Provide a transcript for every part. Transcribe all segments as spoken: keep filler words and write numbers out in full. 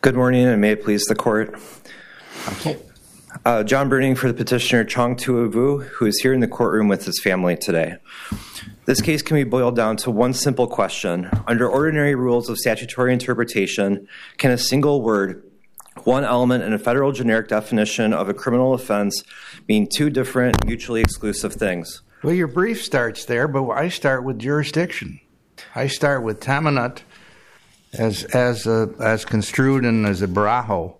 Good morning, and may it please the court. Okay. Uh, John Bruning for the petitioner Chong Tua Vu, who is here in the courtroom with his family today. This case can be boiled down to one simple question. Under ordinary rules of statutory interpretation, can a single word, one element in a federal generic definition of a criminal offense, mean two different, mutually exclusive things? Well, your brief starts there, but I start with jurisdiction. I start with Tamanut as as uh, as construed and as a Barajo.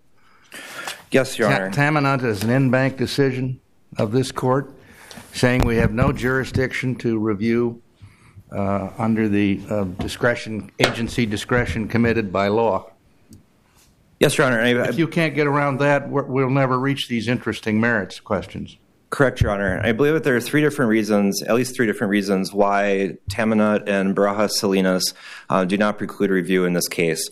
Yes, Your Ta- Honor. Tamanut is an in-bank decision of this court, saying we have no jurisdiction to review uh, under the uh, discretion, agency discretion committed by law. Yes, Your Honor. I, I, If you can't get around that, we're, we'll never reach these interesting merits questions. Correct, Your Honor. I believe that there are three different reasons, at least three different reasons, why Tamanut and Barajas Salinas uh, do not preclude review in this case.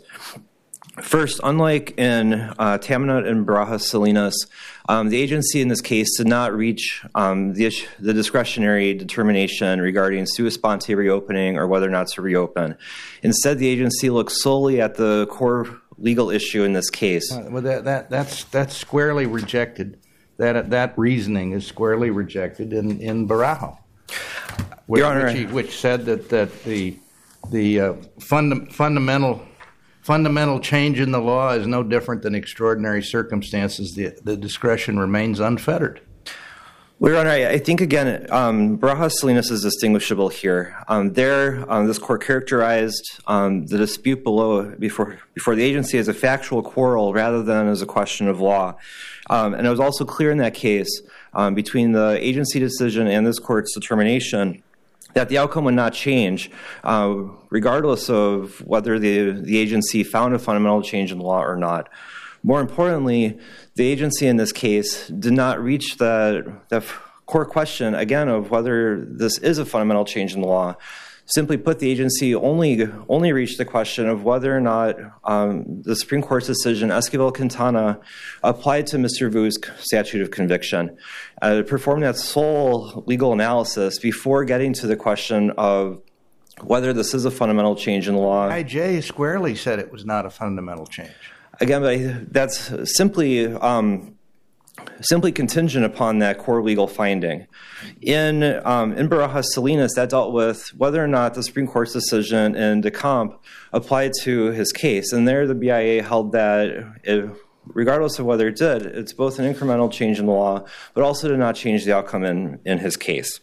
First, unlike in uh, Tamanut and Barajas Salinas, um, the agency in this case did not reach um, the, the discretionary determination regarding sua sponte reopening or whether or not to reopen. Instead, the agency looked solely at the core legal issue in this case. Uh, well, that, that that's that's squarely rejected. That that reasoning is squarely rejected in in Barajo, which, Your Honor, which, he, which said that that the the uh, funda- fundamental fundamental change in the law is no different than extraordinary circumstances. The the discretion remains unfettered. Well, Your Honor, I, I think, again, um, Barajas Salinas is distinguishable here. Um, there, um, this court characterized um, the dispute below before before the agency as a factual quarrel rather than as a question of law. Um, and it was also clear in that case um, between the agency decision and this court's determination that the outcome would not change uh, regardless of whether the, the agency found a fundamental change in the law or not. More importantly, the agency in this case did not reach the, the core question, again, of whether this is a fundamental change in the law. Simply put, the agency only only reached the question of whether or not um, the Supreme Court's decision, Esquivel-Quintana, applied to Mister Vu's statute of conviction. Uh, it performed that sole legal analysis before getting to the question of whether this is a fundamental change in the law. I J squarely said it was not a fundamental change. Again, but that's simply um, simply contingent upon that core legal finding. In um, in Barajas Salinas, that dealt with whether or not the Supreme Court's decision in Decamp applied to his case. And there the B I A held that it, regardless of whether it did, it's both an incremental change in the law, but also did not change the outcome in, in his case.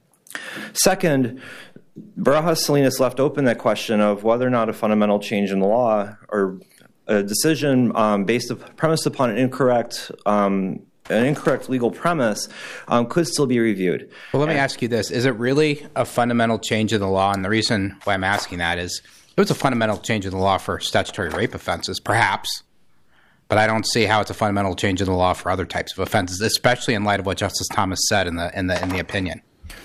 Second, Barajas Salinas left open that question of whether or not a fundamental change in the law or a decision um, based premised upon an incorrect um, an incorrect legal premise um, could still be reviewed. Well, let me ask you this. Is it really a fundamental change in the law? And the reason why I'm asking that is it was a fundamental change in the law for statutory rape offenses, perhaps, but I don't see how it's a fundamental change in the law for other types of offenses, especially in light of what Justice Thomas said in the in the in the opinion.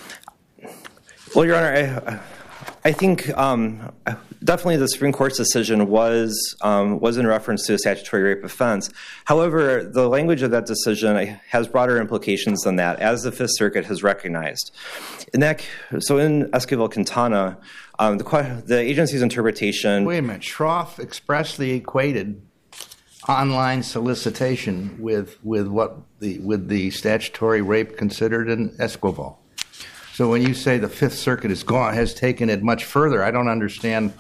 Well, Your Honor, I, I think um, definitely the Supreme Court's decision was um, was in reference to a statutory rape offense. However, the language of that decision has broader implications than that, as the Fifth Circuit has recognized. In that, so in Esquivel-Quintana, um, the, the agency's interpretation... Wait a minute. Schroff expressly equated online solicitation with with what the with the statutory rape considered in Esquivel. So when you say the Fifth Circuit has gone has taken it much further, I don't understand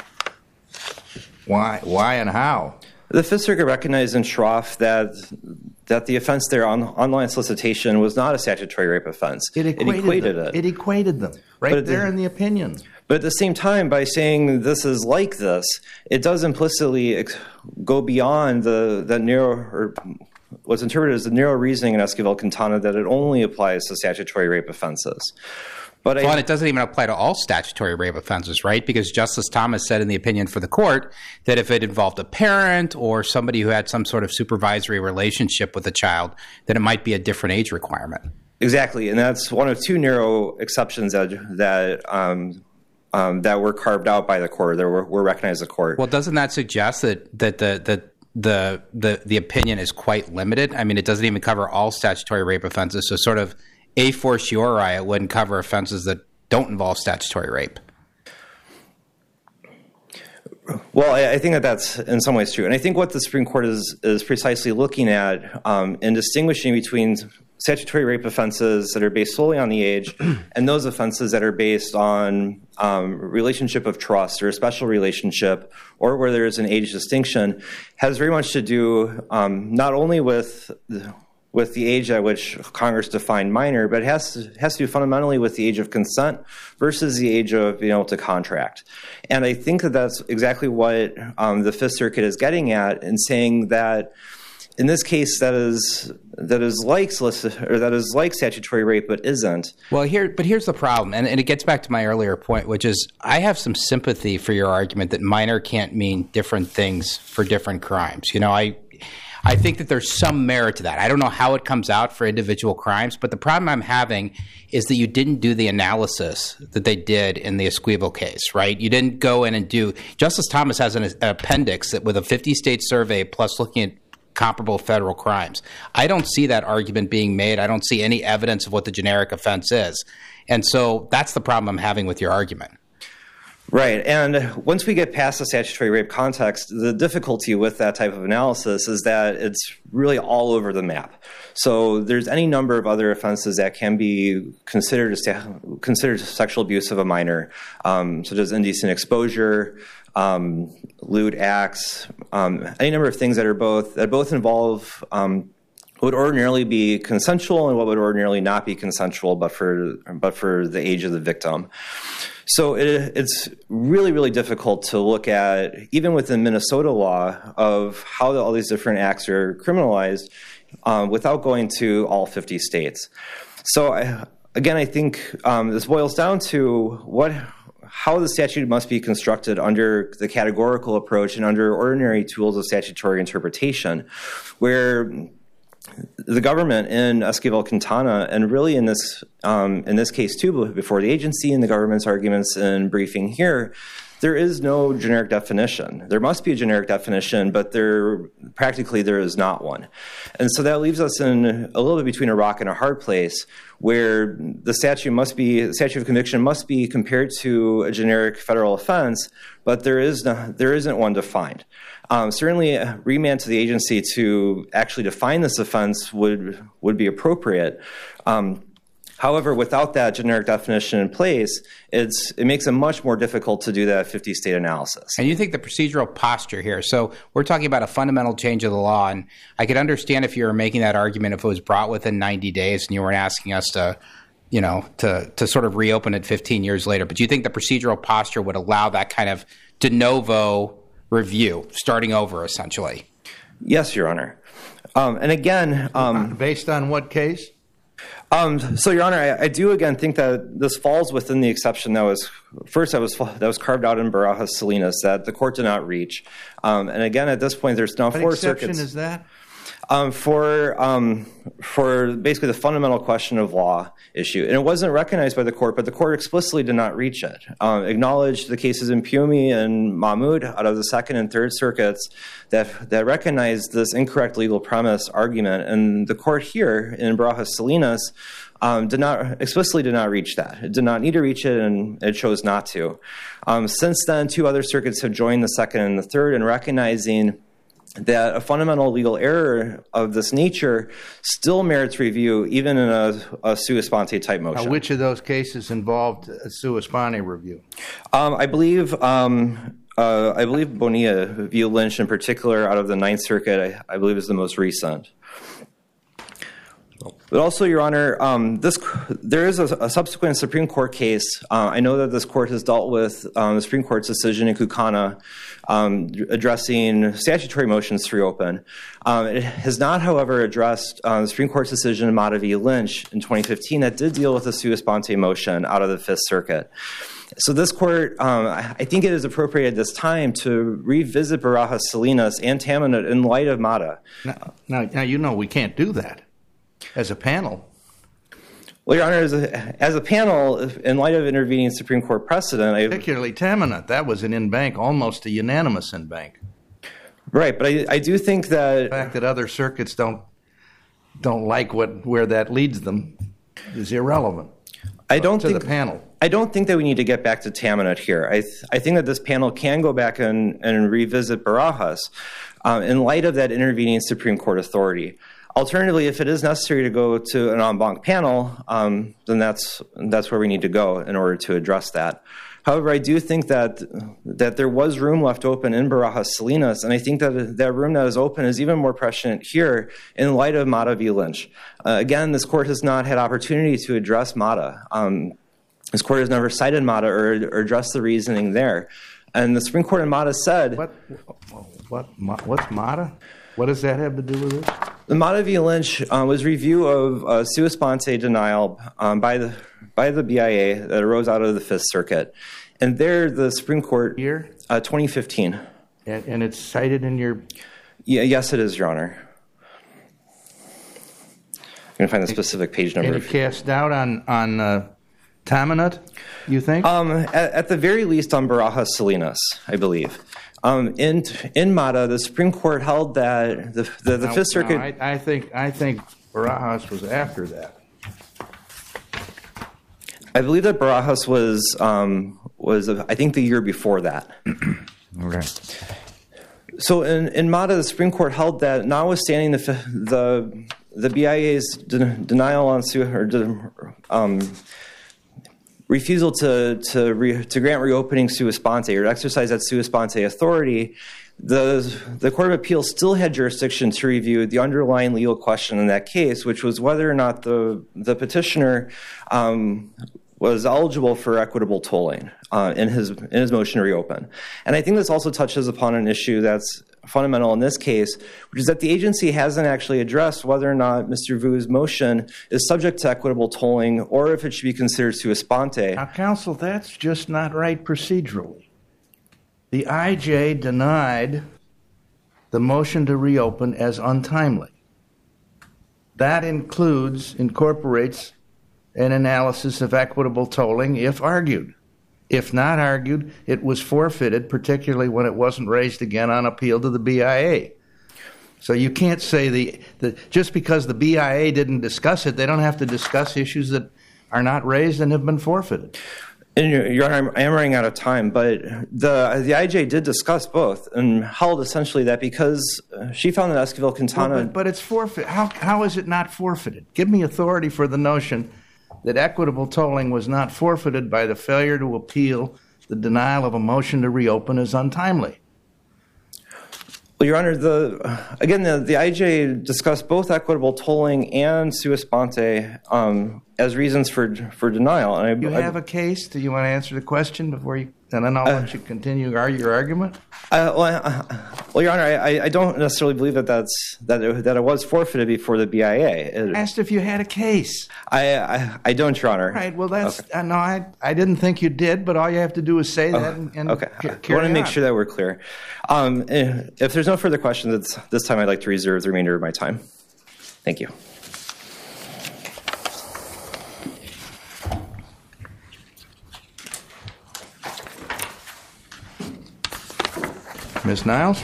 why why and how. The Fifth Circuit recognized in Schroff that that the offense there on online solicitation was not a statutory rape offense. It equated, it equated them. it. It equated them right But there the, in the opinion. But at the same time, by saying this is like this, it does implicitly ex- go beyond the the narrow or what's interpreted as the narrow reasoning in Esquivel-Quintana that it only applies to statutory rape offenses. But well, I, and it doesn't even apply to all statutory rape offenses, right? Because Justice Thomas said in the opinion for the court that if it involved a parent or somebody who had some sort of supervisory relationship with a child, then it might be a different age requirement. Exactly, and that's one of two narrow exceptions that that um, um, that were carved out by the court, that were, were recognized as the court. Well, doesn't that suggest that that the that the the the opinion is quite limited? I mean, it doesn't even cover all statutory rape offenses, so sort of a fortiori, it wouldn't cover offenses that don't involve statutory rape. Well, I, I think that that's in some ways true. And I think what the Supreme Court is, is precisely looking at um, in distinguishing between statutory rape offenses that are based solely on the age and those offenses that are based on um, relationship of trust or a special relationship or where there is an age distinction has very much to do um, not only with the, with the age at which Congress defined minor, but it has to, has to do fundamentally with the age of consent versus the age of being able to contract. And I think that that's exactly what um, the Fifth Circuit is getting at in saying that in this case, that is that is like solicit or that is like statutory rape, but isn't. Well, here, but here's the problem, and, and it gets back to my earlier point, which is I have some sympathy for your argument that minor can't mean different things for different crimes. You know, I. I think that there's some merit to that. I don't know how it comes out for individual crimes, but the problem I'm having is that you didn't do the analysis that they did in the Esquivel case, right? You didn't go in and do – Justice Thomas has an, an appendix that with a fifty-state survey plus looking at comparable federal crimes. I don't see that argument being made. I don't see any evidence of what the generic offense is. And so that's the problem I'm having with your argument. Right. And once we get past the statutory rape context, the difficulty with that type of analysis is that it's really all over the map. So there's any number of other offenses that can be considered considered sexual abuse of a minor, um, such as indecent exposure, um, lewd acts, um, any number of things that are both that both involve um, what would ordinarily be consensual and what would ordinarily not be consensual, but for but for the age of the victim. So it, it's really, really difficult to look at, even within Minnesota law, of how all these different acts are criminalized um, without going to all fifty states. So I, again, I think um, this boils down to what, how the statute must be constructed under the categorical approach and under ordinary tools of statutory interpretation, where the government in Esquivel-Quintana, and really in this um, in this case too, before the agency and the government's arguments in briefing here, there is no generic definition. There must be a generic definition, but there practically there is not one. And so that leaves us in a little bit between a rock and a hard place, where the statute must be the statute of conviction must be compared to a generic federal offense, but there is no, there isn't one defined. Um, certainly, a remand to the agency to actually define this offense would would be appropriate. Um, however, without that generic definition in place, it's it makes it much more difficult to do that fifty-state analysis. And you think the procedural posture here, so we're talking about a fundamental change of the law, and I could understand if you were making that argument if it was brought within ninety days and you weren't asking us to, you know, to, to sort of reopen it fifteen years later. But do you think the procedural posture would allow that kind of de novo review, starting over, essentially? Yes, Your Honor. Um, and again... Um, Based on what case? Um, so, Your Honor, I, I do, again, think that this falls within the exception that was, first, that was that was carved out in Barajas Salinas, that the court did not reach. Um, and again, at this point, there's now what four circuits. What exception is that? Um, for um, for basically the fundamental question of law issue. And it wasn't recognized by the court, but the court explicitly did not reach it. Um, acknowledged the cases in Piumi and Mahmoud out of the Second and Third Circuits that that recognized this incorrect legal premise argument. And the court here in Barajas Salinas um, did not explicitly did not reach that. It did not need to reach it, and it chose not to. Um, since then, two other circuits have joined the Second and the Third in recognizing that a fundamental legal error of this nature still merits review, even in a, a sua sponte type motion. Now, which of those cases involved a sua sponte review? Um, I believe um, uh, I believe Bonilla v. Lynch, in particular, out of the Ninth Circuit, I, I believe is the most recent. But also, Your Honor, um, this there is a, a subsequent Supreme Court case. Uh, I know that this court has dealt with um, the Supreme Court's decision in Kukana um, addressing statutory motions to reopen. Um, it has not, however, addressed uh, the Supreme Court's decision in Mata v. Lynch in twenty fifteen that did deal with a sua sponte motion out of the Fifth Circuit. So this court, um, I think it is appropriate at this time to revisit Barajas Salinas and Tamanut in light of Mata. Now, now, now, you know we can't do that. As a panel. Well, Your Honor, as a, as a panel, in light of intervening Supreme Court precedent... I, Particularly Tamanut. That was an in-bank, almost a unanimous in-bank. Right, but I, I do think that... The fact that other circuits don't don't like what where that leads them is irrelevant. I don't to think the panel. I don't think that we need to get back to Tamanat here. I th- I think that this panel can go back and, and revisit Barajas um, in light of that intervening Supreme Court authority. Alternatively, if it is necessary to go to an en banc panel, um, then that's that's where we need to go in order to address that. However, I do think that that there was room left open in Barajas Salinas, and I think that that room that is open is even more prescient here in light of Mata v. Lynch. Uh, again, this court has not had opportunity to address Mata. Um, this court has never cited Mata or, or addressed the reasoning there. And the Supreme Court in Mata said... What, what, what's Mata? What does that have to do with this? The Mata v. Lynch uh, was review of uh, sua sponte denial um, by the by the B I A that arose out of the Fifth Circuit. And there, the Supreme Court... Year? Uh, twenty fifteen. And, and it's cited in your... Yeah, yes, it is, Your Honor. I'm going to find the specific page number. Any cast doubt on, on uh, Tamanat, you think? Um, at, at the very least on Barajas Salinas, I believe. Um, in in Mata, the Supreme Court held that the the, the no, Fifth Circuit. No, I, I think I think Barajas was after that. I believe that Barajas was um, was uh, I think the year before that. Okay. So in, in Mata, the Supreme Court held that notwithstanding the the the B I A's de- denial on su- or de- um, refusal to to, re, to grant reopening sua sponte or exercise that sua sponte authority, the the Court of Appeals still had jurisdiction to review the underlying legal question in that case, which was whether or not the the petitioner um, was eligible for equitable tolling uh, in his in his motion to reopen. And I think this also touches upon an issue that's fundamental in this case, which is that the agency hasn't actually addressed whether or not Mister Vu's motion is subject to equitable tolling or if it should be considered sua sponte. Now, counsel, that's just not right procedurally. The I J denied the motion to reopen as untimely. That includes, incorporates an analysis of equitable tolling if argued. If not argued, it was forfeited, particularly when it wasn't raised again on appeal to the B I A. So you can't say the, the just because the B I A didn't discuss it, they don't have to discuss issues that are not raised and have been forfeited. And Your Honor, I am running out of time, but the the I J did discuss both and held essentially that because she found that Esquivel-Quintana... Well, but, but it's forfeit. How how is it not forfeited? Give me authority for the notion that equitable tolling was not forfeited by the failure to appeal the denial of a motion to reopen as untimely. Well, Your Honor, the again, the, the I J discussed both equitable tolling and sua sponte um, as reasons for for denial. And I, you have I, a case? Do you want to answer the question before you, and then I'll uh, let you continue your argument? Uh, well, uh, well, Your Honor, I, I don't necessarily believe that that's that it, that it was forfeited before the B I A. It, I asked if you had a case. I I, I don't, Your Honor. All right. Well, that's okay. uh, no. I I didn't think you did, but all you have to do is say that. Oh, and, and okay. c- I want to make on. sure that we're clear. Um, if there's no further questions, this time I'd like to reserve the remainder of my time. Thank you. Miz Niles?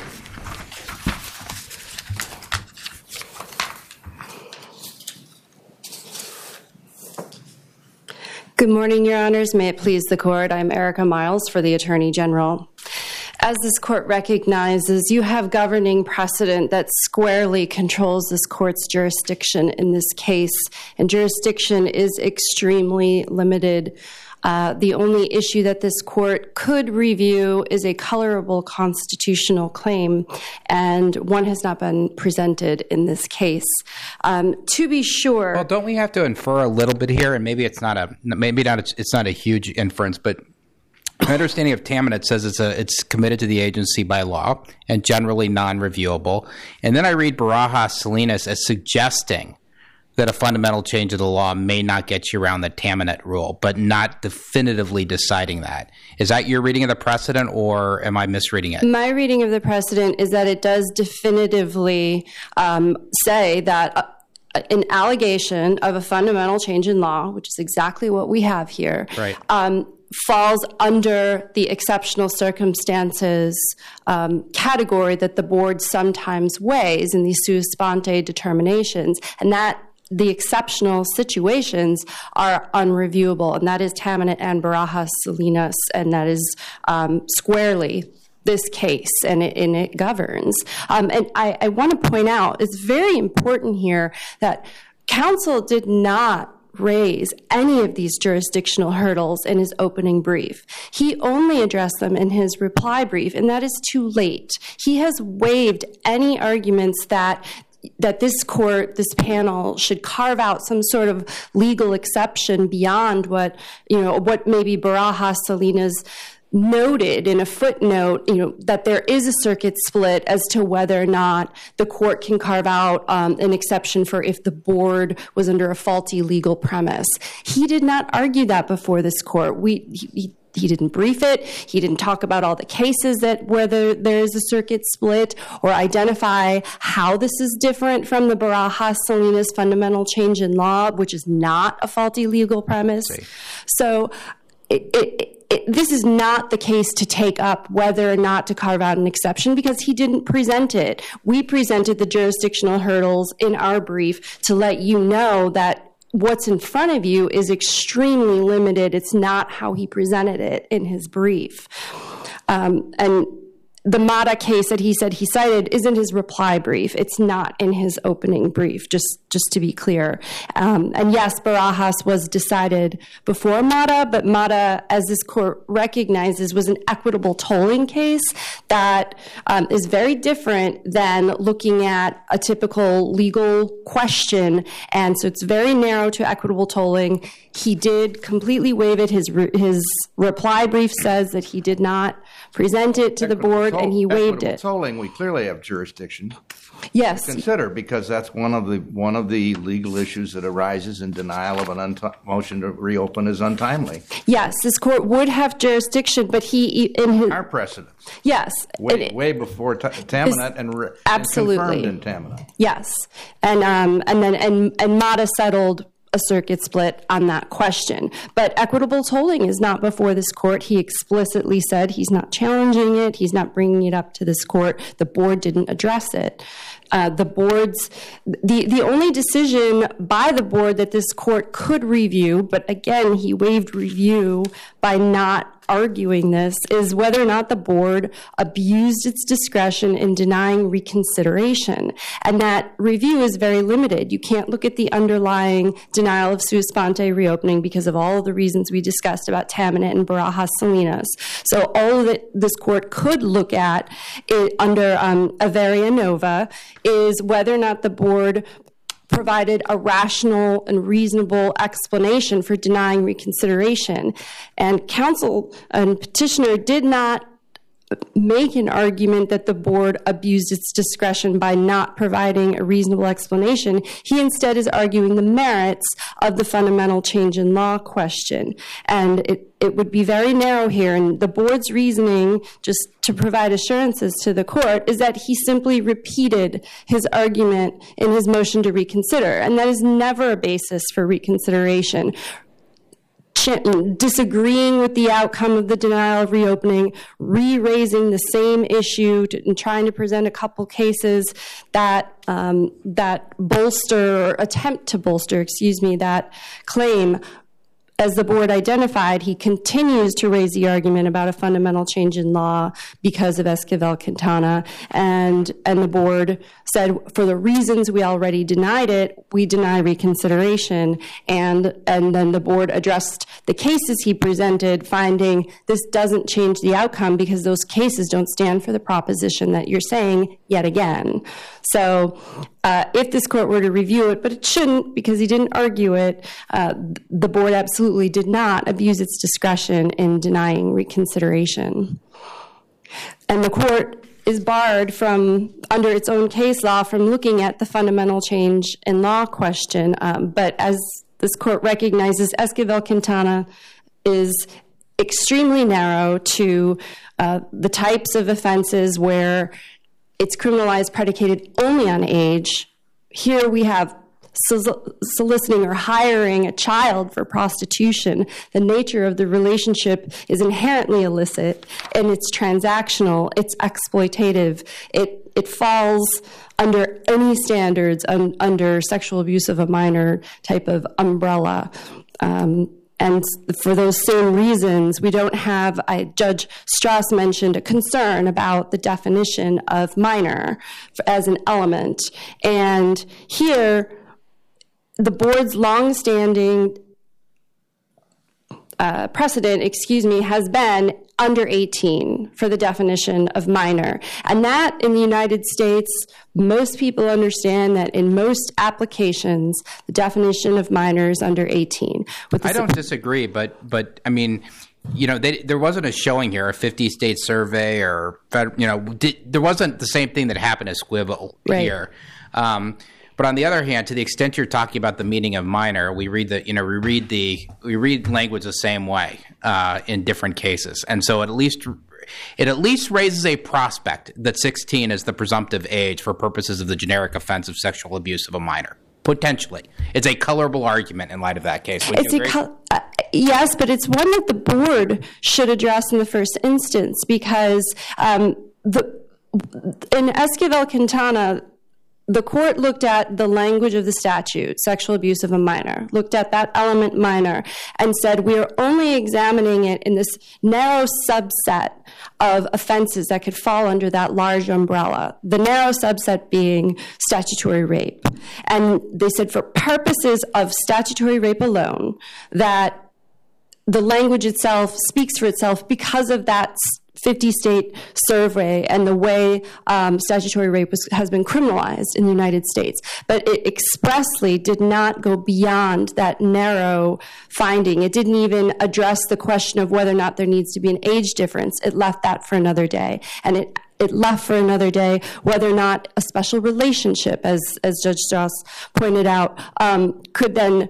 Good morning, Your Honors. May it please the Court. I'm Erica Miles for the Attorney General. As this Court recognizes, you have governing precedent that squarely controls this Court's jurisdiction in this case, and jurisdiction is extremely limited. Uh, the only issue that this Court could review is a colorable constitutional claim, and one has not been presented in this case. Um, to be sure, well, don't we have to infer a little bit here? And maybe it's not a maybe not a, it's not a huge inference, but my understanding of Tamanat says it's a it's committed to the agency by law and generally non-reviewable. And then I read Barajas Salinas as suggesting that a fundamental change of the law may not get you around the Tamanat rule, but not definitively deciding that. Is that your reading of the precedent, or am I misreading it? My reading of the precedent is that it does definitively um, say that uh, an allegation of a fundamental change in law, which is exactly what we have here, right. um, falls under the exceptional circumstances um, category that the board sometimes weighs in these sua sponte determinations, and that the exceptional situations are unreviewable, and that is Tamanat and Barajas Salinas, and that is um, squarely this case, and it, and it governs. Um, and I, I want to point out, it's very important here that counsel did not raise any of these jurisdictional hurdles in his opening brief. He only addressed them in his reply brief, and that is too late. He has waived any arguments that that this court, this panel, should carve out some sort of legal exception beyond what, you know, what maybe Barajas Salinas noted in a footnote, you know, that there is a circuit split as to whether or not the court can carve out um, an exception for if the board was under a faulty legal premise. He did not argue that before this court. We he, he didn't brief it. He didn't talk about all the cases that whether there is a circuit split or identify how this is different from the Barajas Salinas fundamental change in law, which is not a faulty legal premise. Okay. So it, it It, this is not the case to take up whether or not to carve out an exception, because he didn't present it. We presented the jurisdictional hurdles in our brief to let you know that what's in front of you is extremely limited. It's not how he presented it in his brief. Um, and the Mata case that he said he cited is in his reply brief. It's not in his opening brief, just, just to be clear. Um, and yes, Barajas was decided before Mata, but Mata, as this court recognizes, was an equitable tolling case that um, is very different than looking at a typical legal question. And so it's very narrow to equitable tolling. He did completely waive it. His, re- his reply brief says that he did not present it to equitable the board, toll, and he waived it. Tolling, we clearly have jurisdiction. Yes, to consider, because that's one of the one of the legal issues that arises in denial of an unt- motion to reopen is untimely. Yes, this court would have jurisdiction, but he in his our precedents. Yes, way, it, way before t- Tamanat and, re- absolutely and confirmed in Tamanat. Yes, and um and then and and Mata settled a circuit split on that question. But equitable tolling is not before this court. He explicitly said he's not challenging it. He's not bringing it up to this court. The board didn't address it. Uh, the board's the the only decision by the board that this court could review, but again, he waived review by not arguing this, is whether or not the board abused its discretion in denying reconsideration. And that review is very limited. You can't look at the underlying denial of sua sponte reopening because of all of the reasons we discussed about Tamanat and Barajas Salinas. So all that this court could look at it, under um, Averia Nova is whether or not the board provided a rational and reasonable explanation for denying reconsideration. And counsel and petitioner did not make an argument that the board abused its discretion by not providing a reasonable explanation. He instead is arguing the merits of the fundamental change in law question. And it, it would be very narrow here. And the board's reasoning, just to provide assurances to the court, is that he simply repeated his argument in his motion to reconsider. And that is never a basis for reconsideration. Disagreeing with the outcome of the denial of reopening, re-raising the same issue, to, and trying to present a couple cases that um, that bolster or attempt to bolster, excuse me, that claim. As the board identified, he continues to raise the argument about a fundamental change in law because of Esquivel-Quintana, and and the board said, for the reasons we already denied it, we deny reconsideration. And and then the board addressed the cases he presented, finding this doesn't change the outcome because those cases don't stand for the proposition that you're saying yet again. So uh, if this court were to review it, but it shouldn't because he didn't argue it, uh, the board absolutely did not abuse its discretion in denying reconsideration. And the court is barred from, under its own case law, from looking at the fundamental change in law question. Um, but as this court recognizes, Esquivel-Quintana is extremely narrow to uh, the types of offenses where it's criminalized predicated only on age. Here we have soliciting or hiring a child for prostitution. The nature of the relationship is inherently illicit, and it's transactional, it's exploitative. It it falls under any standards um, under sexual abuse of a minor type of umbrella. Um, And for those same reasons, we don't have, I, Judge Strauss mentioned a concern about the definition of minor as an element. And here, the board's longstanding uh, precedent, excuse me, has been under eighteen for the definition of minor. And that, in the United States, most people understand that in most applications, the definition of minor is under eighteen. With the I don't disagree, but, but I mean, you know, they, there wasn't a showing here, a fifty-state survey, or, you know, did, there wasn't the same thing that happened as Squivel right. here. Um, But on the other hand, to the extent you're talking about the meaning of minor, we read the you know we read the we read language the same way uh, in different cases, and so it at least it at least raises a prospect that sixteen is the presumptive age for purposes of the generic offense of sexual abuse of a minor. Potentially, it's a colorable argument in light of that case. Would it's you agree? A col- uh, yes, but it's one that the board should address in the first instance because um, the in Esquivel-Quintana. The court looked at the language of the statute, sexual abuse of a minor, looked at that element minor, and said we are only examining it in this narrow subset of offenses that could fall under that large umbrella, the narrow subset being statutory rape. And they said for purposes of statutory rape alone, that the language itself speaks for itself because of that fifty-state survey and the way um, statutory rape was, has been criminalized in the United States. But it expressly did not go beyond that narrow finding. It didn't even address the question of whether or not there needs to be an age difference. It left that for another day. And it It left for another day whether or not a special relationship, as, as Judge Strauss pointed out, um, could then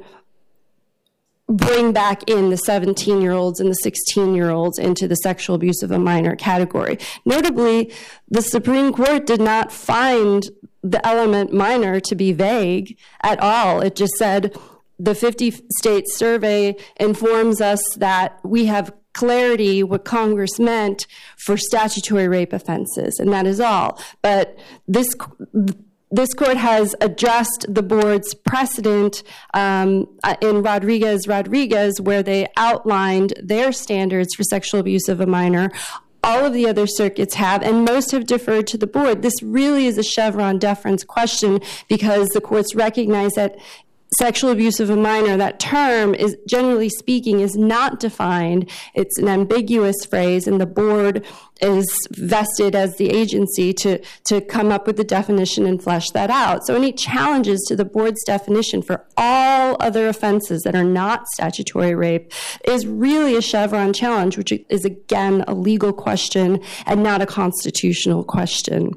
bring back in the seventeen-year-olds and the sixteen-year-olds into the sexual abuse of a minor category. Notably, the Supreme Court did not find the element minor to be vague at all. It just said the fifty-state survey informs us that we have clarity what Congress meant for statutory rape offenses, and that is all. But this This court has addressed the board's precedent um, in Rodriguez-Rodriguez, where they outlined their standards for sexual abuse of a minor. All of the other circuits have, and most have deferred to the board. This really is a Chevron deference question because the courts recognize that sexual abuse of a minor, that term, is generally speaking, is not defined. It's an ambiguous phrase, and the board is vested as the agency to, to come up with the definition and flesh that out. So any challenges to the board's definition for all other offenses that are not statutory rape is really a Chevron challenge, which is, again, a legal question and not a constitutional question.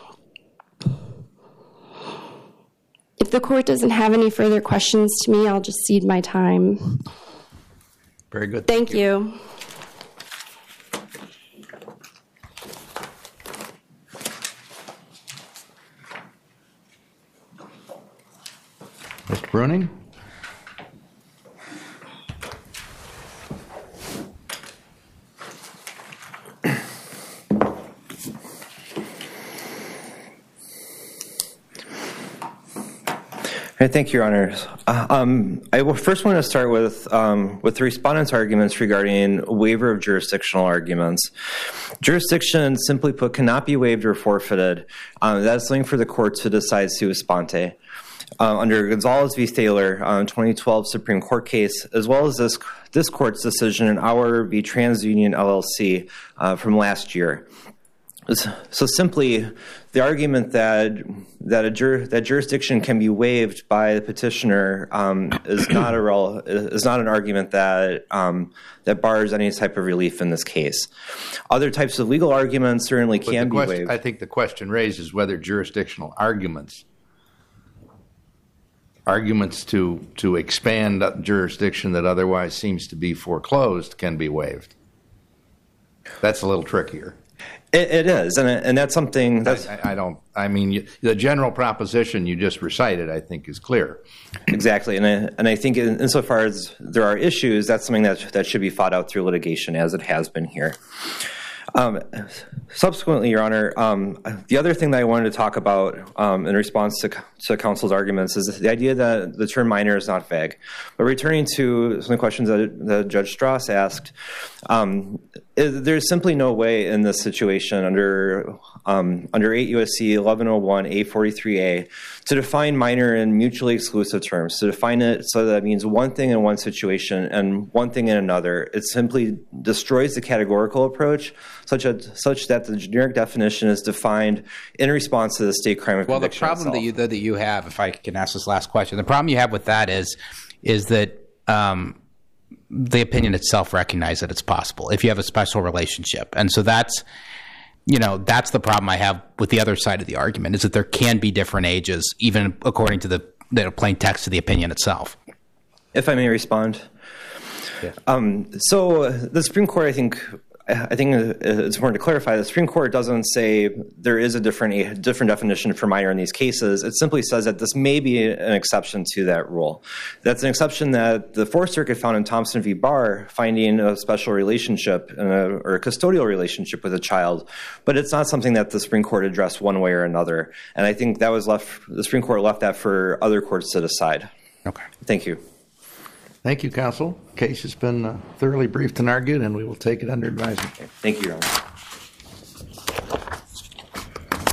If the court doesn't have any further questions to me, I'll just cede my time. Very good. Thank, Thank you. you. Mister Bruning? Thank you, Your Honors. Uh, um, I will first want to start with um, with the respondents' arguments regarding waiver of jurisdictional arguments. Jurisdiction, simply put, cannot be waived or forfeited. Um, that's something for the court to decide sua sponte. Uh, under Gonzalez v. Thaler, um, twenty twelve Supreme Court case, as well as this this court's decision in Auer v. TransUnion L L C uh, from last year. So simply, the argument that that a jur, that jurisdiction can be waived by the petitioner um, is not a rel, is not an argument that um, that bars any type of relief in this case. Other types of legal arguments certainly but can be question, waived. I think the question raised is whether jurisdictional arguments, arguments to to expand jurisdiction that otherwise seems to be foreclosed, can be waived. That's a little trickier. It, it is, and and that's something that's I, I don't. I mean, you, the general proposition you just recited, I think, is clear. Exactly, and I, and I think in, insofar as there are issues, that's something that that should be fought out through litigation, as it has been here. Um, subsequently, Your Honor, um, the other thing that I wanted to talk about um, in response to, to counsel's arguments is the idea that the term minor is not vague. But returning to some of the questions that, that Judge Strauss asked, um, is, there's simply no way in this situation under um, under eight U S C eleven oh one A forty-three A to define minor in mutually exclusive terms, to define it so that it means one thing in one situation and one thing in another. It simply destroys the categorical approach such a, such that the generic definition is defined in response to the state crime of well, the conviction problem itself. that you that you have, if I can ask this last question, the problem you have with that is is that um, the opinion itself recognizes that it's possible if you have a special relationship, and so that's you know that's the problem I have with the other side of the argument, is that there can be different ages even according to the, the plain text of the opinion itself. If I may respond. Yeah. Um, so the Supreme Court, I think, I think it's important to clarify. The Supreme Court doesn't say there is a different a different definition for minor in these cases. It simply says that this may be an exception to that rule. That's an exception that the Fourth Circuit found in Thompson v. Barr, finding a special relationship a, or a custodial relationship with a child. But it's not something that the Supreme Court addressed one way or another. And I think that was left. The Supreme Court left that for other courts to decide. Okay. Thank you. Thank you, counsel. The case has been uh, thoroughly briefed and argued, and we will take it under advisement. Thank you, Your Honor.